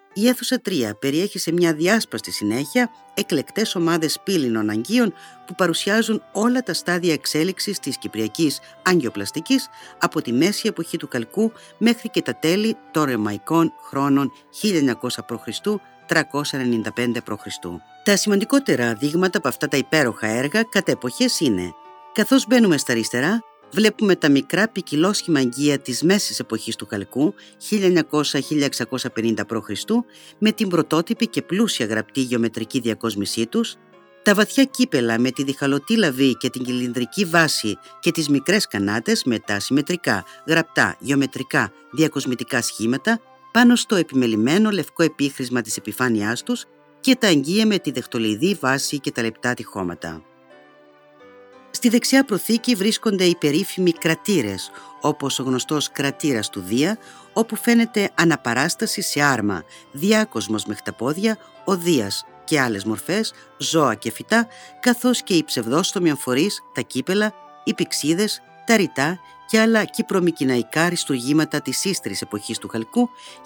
Η αίθουσα 3 περιέχει σε μια διάσπαστη συνέχεια εκλεκτές ομάδες πύληνων αγγείων που παρουσιάζουν όλα τα στάδια εξέλιξης της κυπριακής αγγειοπλαστικής από τη μέση εποχή του Καλκού μέχρι και τα τέλη των ρωμαϊκών χρόνων 1900 π.Χ. 395 π.Χ. Τα σημαντικότερα δείγματα από αυτά τα υπέροχα έργα κατά εποχές είναι: καθώς μπαίνουμε στα αριστερά, βλέπουμε τα μικρά ποικιλόσχημα αγγεία της μέσης εποχής του Καλκού, 1900-1650 π.Χ., με την πρωτότυπη και πλούσια γραπτή γεωμετρική διακόσμησή τους, τα βαθιά κύπελα με τη διχαλωτή λαβή και την κυλινδρική βάση και τις μικρές κανάτες με τα συμμετρικά, γραπτά, γεωμετρικά, διακοσμητικά σχήματα πάνω στο επιμελημένο λευκό επίχρησμα της επιφάνειάς τους και τα αγγεία με τη δεχτολεϊδή βάση και τα λεπτά τυχώματα. Στη δεξιά προθήκη βρίσκονται οι περίφημοι κρατήρες, όπως ο γνωστός κρατήρας του Δία, όπου φαίνεται αναπαράσταση σε άρμα, διάκοσμος με χταπόδια, ο Δίας και άλλες μορφές, ζώα και φυτά, καθώς και οι ψευδόστομοι αμφορείς, τα κύπελα, οι πυξίδες, τα ρητά και άλλα κυπρομικηναϊκά αριστουργήματα της ύστερης εποχής του Χαλκού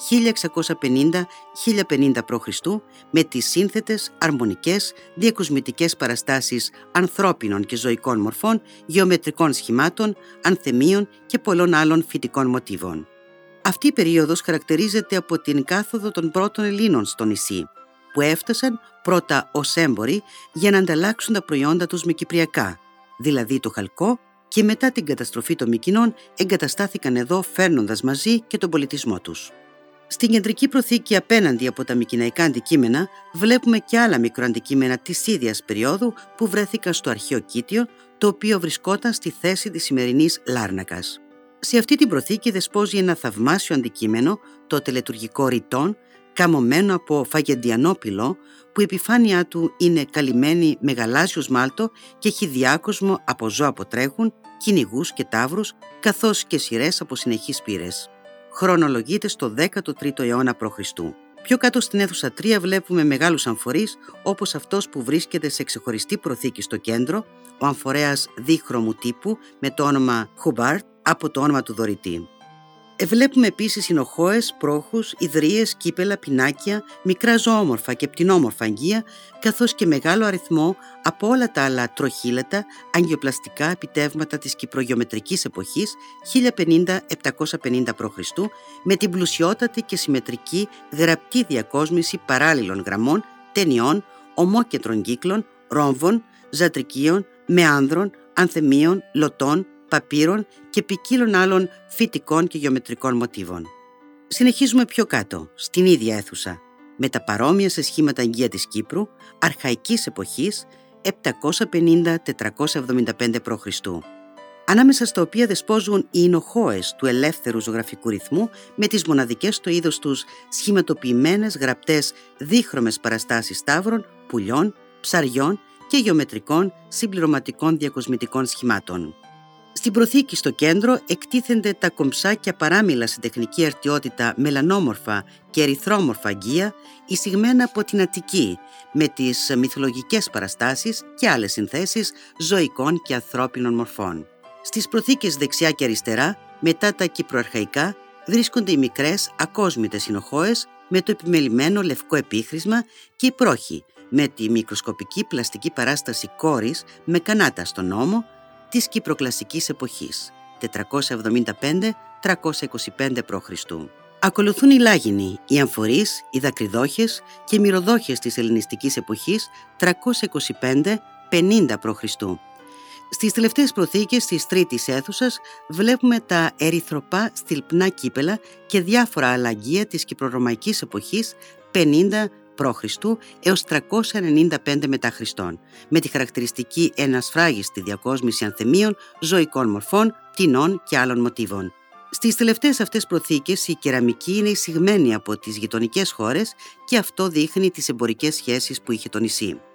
1650-1050 π.Χ. με τις σύνθετες, αρμονικές, διακοσμητικές παραστάσεις ανθρώπινων και ζωικών μορφών, γεωμετρικών σχημάτων, ανθεμίων και πολλών άλλων φυτικών μοτίβων. Αυτή η περίοδος χαρακτηρίζεται από την κάθοδο των πρώτων Ελλήνων στο νησί, που έφτασαν πρώτα ως έμποροι για να ανταλλάξουν τα προϊόντα τους με κυπριακά, δηλαδή το χαλκό, και μετά την καταστροφή των Μυκηνών εγκαταστάθηκαν εδώ φέρνοντας μαζί και τον πολιτισμό τους. Στην κεντρική προθήκη απέναντι από τα μυκηναϊκά αντικείμενα βλέπουμε και άλλα μικροαντικείμενα της ίδιας περίοδου που βρέθηκαν στο αρχαίο Κίτιο, το οποίο βρισκόταν στη θέση της σημερινής Λάρνακας. Σε αυτή την προθήκη δεσπόζει ένα θαυμάσιο αντικείμενο, το τελετουργικό ρητόν, καμωμένο από φαγεντιανό πυλό, που η επιφάνειά του είναι καλυμμένη με γαλάζιο σμάλτο και έχει διάκοσμο από ζώα που τρέχουν, κυνηγούς και ταύρους, καθώς και σειρές από συνεχείς πύρες. Χρονολογείται στο 13ο αιώνα π.Χ. Πιο κάτω στην αίθουσα 3 βλέπουμε μεγάλους αμφορείς, όπως αυτός που βρίσκεται σε ξεχωριστή προθήκη στο κέντρο, ο αμφορέας δίχρωμου τύπου με το όνομα Χουμπάρτ από το όνομα του δωρητή. Βλέπουμε επίσης συνοχώες, πρόχους, ιδρύες, κύπελα, πινάκια, μικρά ζωόμορφα και πτηνόμορφα αγγεία, καθώς και μεγάλο αριθμό από όλα τα άλλα τροχύλατα, αγγειοπλαστικά επιτεύγματα της κυπρογεωμετρικής εποχής 1050-750 π.Χ. με την πλουσιότατη και συμμετρική γραπτή διακόσμηση παράλληλων γραμμών, ταινιών, ομόκεντρων κύκλων, ρόμβων, ζατρικίων, μεάνδρων, ανθεμίων, λωτών, παπύρων και ποικίλων άλλων φυτικών και γεωμετρικών μοτίβων. Συνεχίζουμε πιο κάτω, στην ίδια αίθουσα, με τα παρόμοια σε σχήματα αγγεία της Κύπρου, αρχαϊκής εποχής 750-475 π.Χ. ανάμεσα στα οποία δεσπόζουν οι εινοχώες του ελεύθερου ζωγραφικού ρυθμού με τις μοναδικές στο είδος τους σχηματοποιημένες γραπτές δίχρωμες παραστάσεις ταύρων, πουλιών, ψαριών και γεωμετρικών συμπληρωματικών διακοσμητικών σχημάτων. Στην προθήκη στο κέντρο εκτίθενται τα κομψά και απαράμιλα σε τεχνική αρτιότητα μελανόμορφα και ερυθρόμορφα αγγεία εισηγμένα από την Αττική με τις μυθολογικές παραστάσεις και άλλες συνθέσεις ζωικών και ανθρώπινων μορφών. Στις προθήκες δεξιά και αριστερά, μετά τα κυπροαρχαϊκά, βρίσκονται οι μικρές ακόσμητες συνοχώες με το επιμελημένο λευκό επίχρησμα και οι πρόχοι με τη μικροσκοπική πλαστική παράσταση κόρης με κανάτα στον ώμο της κυπροκλασικής εποχής 475-325 π.Χ. Ακολουθούν οι λάγινοι, οι αμφορείς, οι δακρυδόχες και οι μυρωδόχες της ελληνιστικής εποχής 325-50 π.Χ. Στις τελευταίες προθήκες της τρίτης αίθουσας βλέπουμε τα ερυθροπά στυλπνά κύπελα και διάφορα άλλα αγγεία της κυπρορωμαϊκής εποχής 50 π.Χ. έως 395 μετά Χριστόν, με τη χαρακτηριστική ενασφράγιστη διακόσμηση ανθεμίων, ζωικών μορφών, πτηνών και άλλων μοτίβων. Στις τελευταίες αυτές προθήκες η κεραμική είναι εισηγμένη από τις γειτονικές χώρες και αυτό δείχνει τις εμπορικές σχέσεις που είχε το νησί.